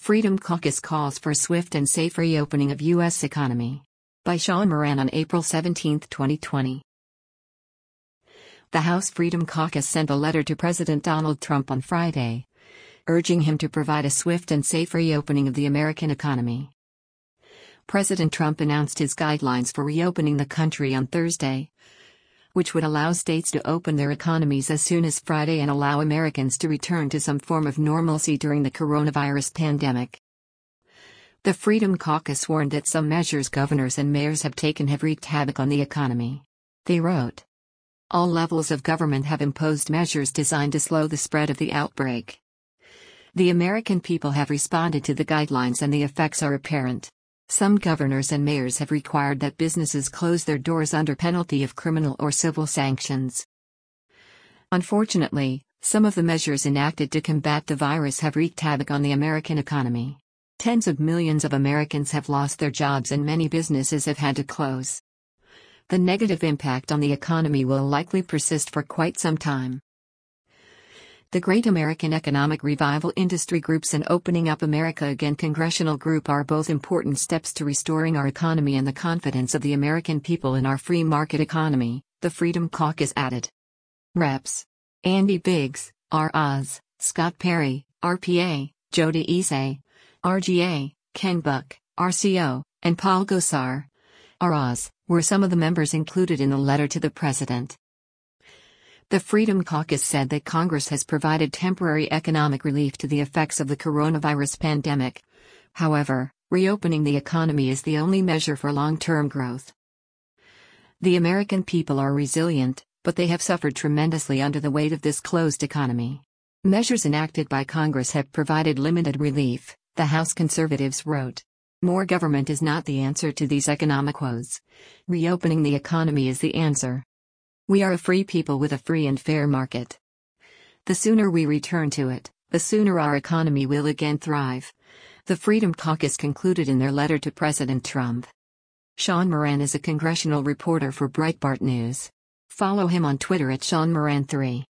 Freedom Caucus calls for swift and safe reopening of U.S. economy. By Sean Moran on April 17, 2020. The House Freedom Caucus sent a letter to President Donald Trump on Friday, urging him to provide a swift and safe reopening of the American economy. President Trump announced his guidelines for reopening the country on Thursday, which would allow states to open their economies as soon as Friday and allow Americans to return to some form of normalcy during the coronavirus pandemic. The Freedom Caucus warned that some measures governors and mayors have taken have wreaked havoc on the economy. They wrote, "All levels of government have imposed measures designed to slow the spread of the outbreak. The American people have responded to the guidelines and the effects are apparent. Some governors and mayors have required that businesses close their doors under penalty of criminal or civil sanctions. Unfortunately, some of the measures enacted to combat the virus have wreaked havoc on the American economy. Tens of millions of Americans have lost their jobs and many businesses have had to close. The negative impact on the economy will likely persist for quite some time. The Great American Economic Revival Industry Groups and Opening Up America Again Congressional Group are both important steps to restoring our economy and the confidence of the American people in our free market economy," the Freedom Caucus added. Reps. Andy Biggs, R. Oz, Scott Perry, RPA, Jody Isay, RGA, Ken Buck, RCO, and Paul Gosar, R. Oz, were some of the members included in the letter to the president. The Freedom Caucus said that Congress has provided temporary economic relief to the effects of the coronavirus pandemic. However, reopening the economy is the only measure for long-term growth. The American people are resilient, but they have suffered tremendously under the weight of this closed economy. Measures enacted by Congress have provided limited relief, the House conservatives wrote. More government is not the answer to these economic woes. Reopening the economy is the answer. We are a free people with a free and fair market. The sooner we return to it, the sooner our economy will again thrive," the Freedom Caucus concluded in their letter to President Trump. Sean Moran is a congressional reporter for Breitbart News. Follow him on Twitter at SeanMoran3.